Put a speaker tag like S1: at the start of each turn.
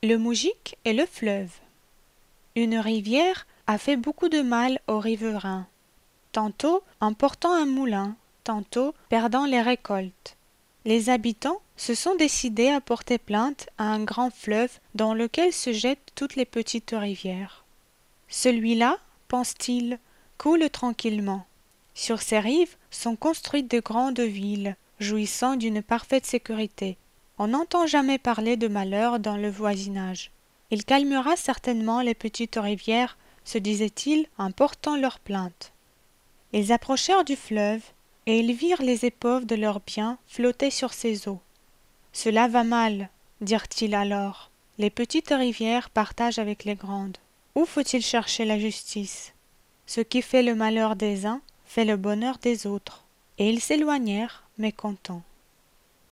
S1: Le moujik et le fleuve. Une rivière a fait beaucoup de mal aux riverains, tantôt emportant un moulin, tantôt perdant les récoltes. Les habitants se sont décidés à porter plainte à un grand fleuve dans lequel se jettent toutes les petites rivières. Celui-là, pense-t-il, coule tranquillement. Sur ses rives sont construites de grandes villes, jouissant d'une parfaite sécurité. On n'entend jamais parler de malheur dans le voisinage. Il calmera certainement les petites rivières, se disait-il en portant leur plainte. Ils approchèrent du fleuve, et ils virent les épauves de leurs biens flotter sur ses eaux. Cela va mal, dirent-ils alors. Les petites rivières partagent avec les grandes. Où faut-il chercher la justice? Ce qui fait le malheur des uns fait le bonheur des autres. Et ils s'éloignèrent, mécontents.